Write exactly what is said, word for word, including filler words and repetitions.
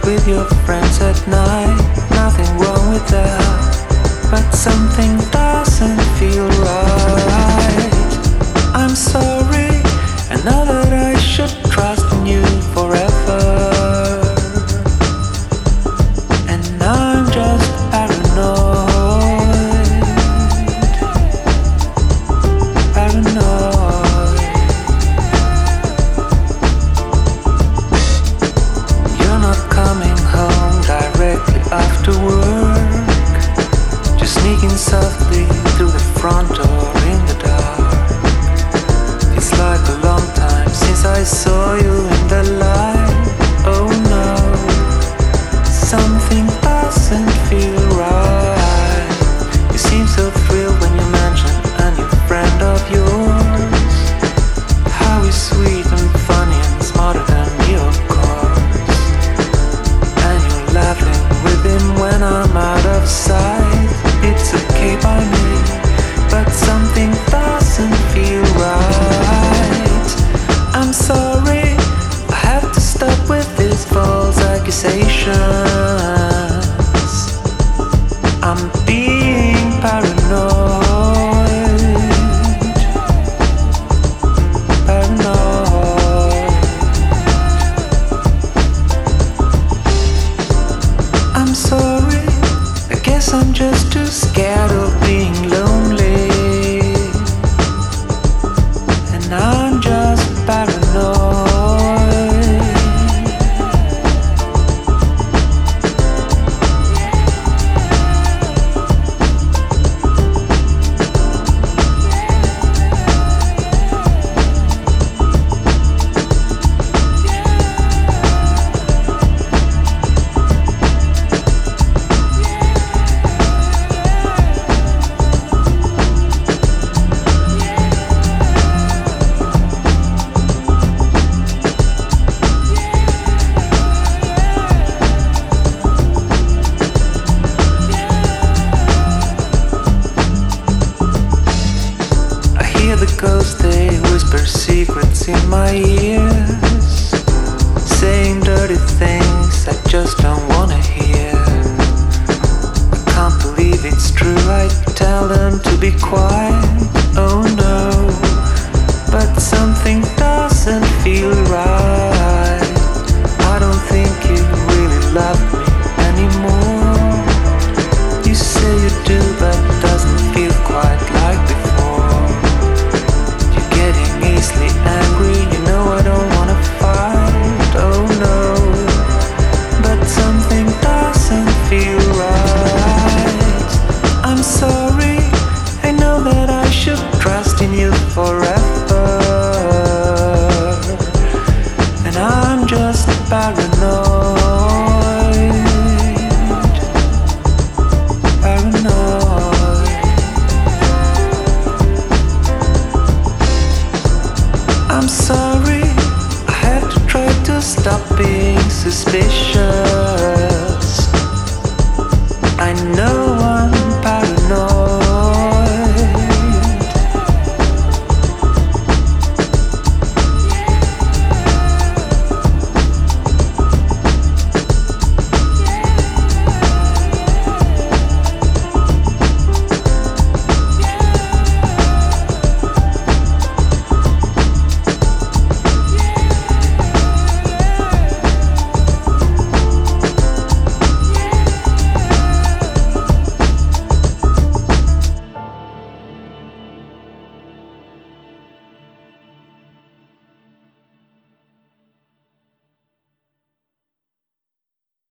with your friends at night. Nothing wrong with that, but something doesn't feel right. I'm sorry, I know that I should trust in you forever, and I'm just paranoid, paranoid. You're not coming home directly after work, just sneaking softly through the front door in the dark. It's like a long time since I saw you in the light. Oh no, something doesn't feel right. You seem so thrilled when you mention a new friend of yours. How he's sweet and funny and smarter than me, of course. And you're laughing with him when I'm out of sight. It's okay by me, but something doesn't feel right. I'm sorry, I have to stop with these false accusations. I'm being paranoid, paranoid. I'm sorry, I guess I'm just too scared of being lonely, and I'm just paranoid. The ghosts, they whisper secrets in my ears, saying dirty things I just don't wanna hear. I can't believe it's true, I tell them to be quiet. Oh no, but something doesn't feel right. I don't think you really love me anymore. You say you do, but doesn't feel quite like before. Easily angry, you know I don't wanna fight. Oh no, but something doesn't feel right. I'm sorry, I know that I should trust in you forever, and I'm just paranoid, paranoid. I'm sorry, I have to try to stop being suspicious.